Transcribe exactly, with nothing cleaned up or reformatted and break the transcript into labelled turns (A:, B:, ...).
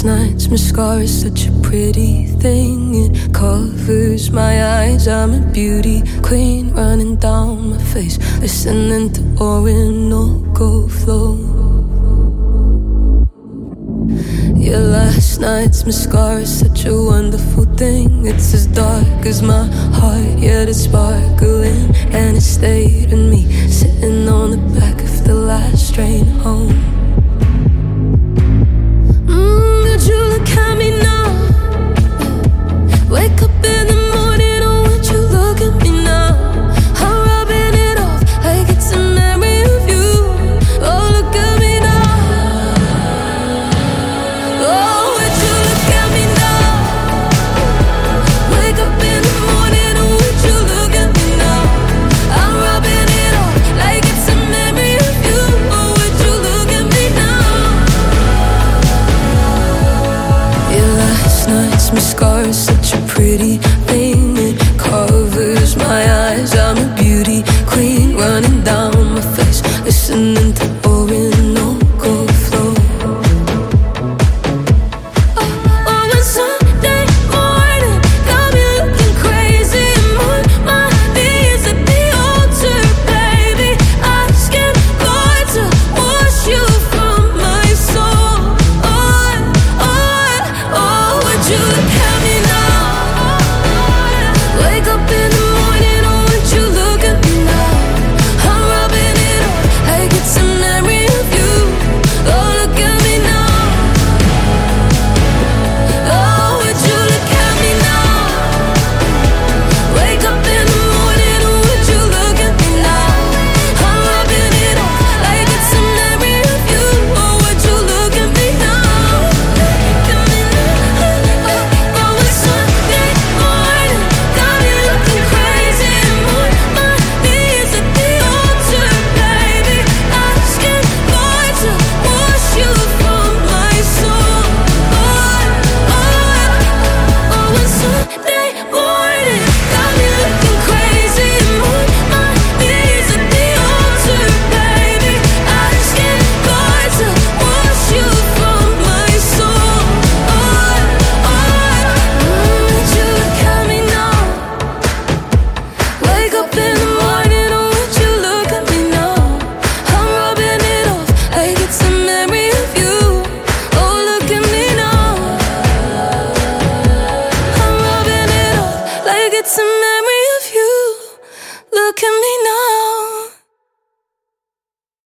A: night's mascara is such a pretty thing. It covers my eyes. I'm a beauty queen running down my face, listening to Orinoco flow. Yeah, last night's mascara is such a wonderful thing. It's as dark as my heart, yet it's sparkling, and it stayed in me, sitting on the back of the last train home. Mm, would you look at me now? Wake up in the morning, oh, would you look at me now? I'm rubbing it off like it's a memory of you. Oh, look at me now. Oh, would you look at me now? Wake up in the morning, oh, would you look at me now? I'm rubbing it off like it's a memory of you. Oh, would you look at me now? Yeah, last night's mascara is such a pretty